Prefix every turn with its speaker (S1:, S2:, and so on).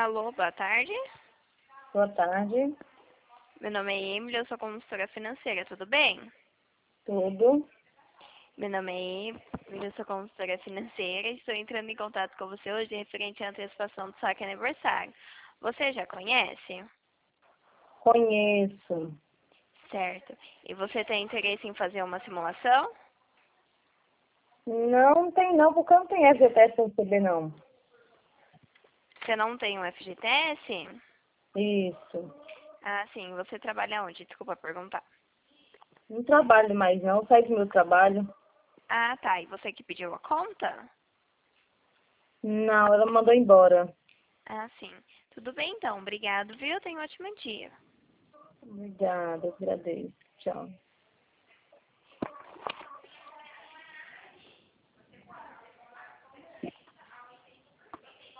S1: Alô, boa tarde.
S2: Boa tarde.
S1: Meu nome é Emily, eu sou consultora financeira, tudo bem?
S2: Tudo.
S1: Meu nome é Emily, eu sou consultora financeira e estou entrando em contato com você hoje referente à antecipação do saque aniversário. Você já conhece?
S2: Conheço.
S1: Certo. E você tem interesse em fazer uma simulação?
S2: Não tem não, porque eu não tenho FGTS para receber não.
S1: Você não tem um FGTS?
S2: Isso.
S1: Ah, sim. Você trabalha onde? Desculpa perguntar.
S2: Não trabalho mais não, saí do meu trabalho.
S1: Ah, tá. E você que pediu a conta?
S2: Não, ela mandou embora.
S1: Ah, sim. Tudo bem então. Obrigado, viu? Tenha um ótimo dia.
S2: Obrigada, agradeço. Tchau.